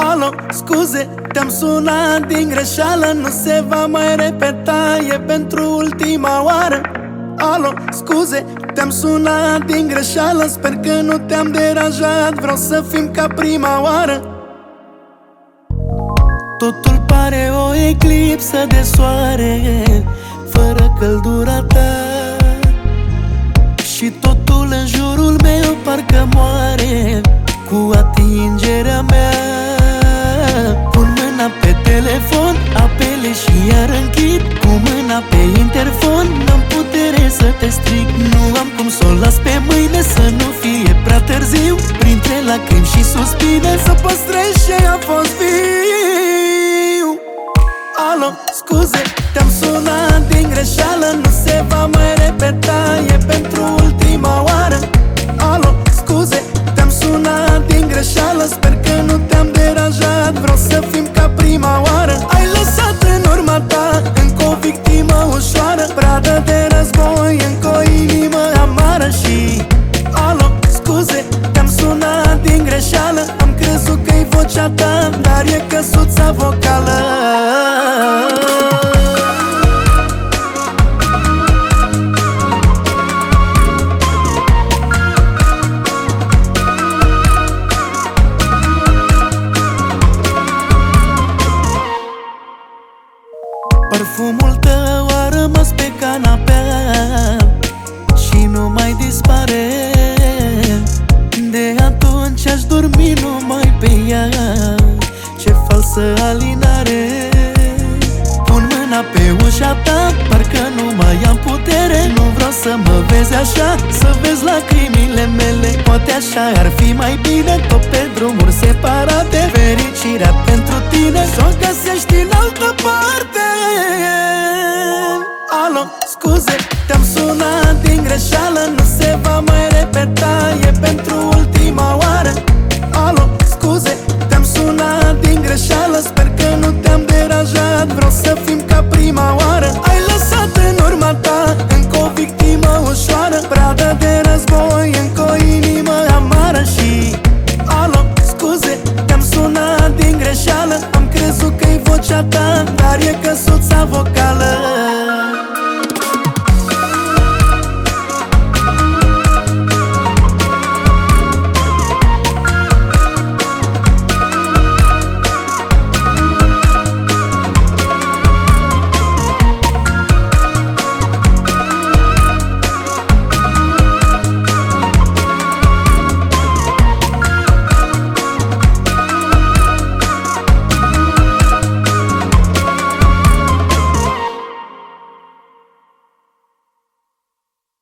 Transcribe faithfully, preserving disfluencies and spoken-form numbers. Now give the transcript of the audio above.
Alo, scuze, te-am sunat din greșeală, nu se va mai repeta, e pentru ultima oară. Alo, scuze, te-am sunat din greșeală, sper că nu te-am deranjat, vreau să fim ca prima oară. Totul pare o eclipsă de soare, fără căldura ta, și totul în jurul meu parcă moare cu atingerea mea. Pun mâna pe telefon, apele și iar închid, cu mâna pe interfon, n-am putere să te strig. Nu am cum să o las pe mâine, să nu fie prea târziu, printre lacrimi și suspine, să păstrez ce a fost viu. Alo, scuze, te-am sunat din greșeală, nu se va mai repeta, e pentru ultima oară. Alo, scuze, te-am sunat din greșeală, sper că nu te-am deranjat, vreau să fim ca prima oară. Ai lăsat în urma ta încă o victimă ușoară, pradă de război, încă o inimă amară. Și alo, scuze, te-am sunat din greșeală, am crezut că-i vocea ta, dar e căsuța vocală. Parfumul tău a rămas pe canapea și nu mai dispare. De atunci aș dormi numai pe ea, ce falsă alinare. Pun mâna pe ușa ta, parcă nu mai am putere, nu vreau să mă vezi așa, să vezi lacrimile mele. Poate așa ar fi mai bine, tot pe drumuri separate, fericirea pentru tine s-o găsești în altă parte. Alo, scuze, te-am sunat din greșeală, nu se va mai repeta, e pentru ultima oară. Alo, scuze, te-am sunat din greșeală, sper că nu te-am deranjat, vreau să fim ca prima oară. Ai lăsat în urma ta încă o victimă ușoară, pradă de război, încă o inimă amară. Și alo, scuze, te-am sunat din greșeală, am crezut că-i vocea ta, dar e căsuța vocală.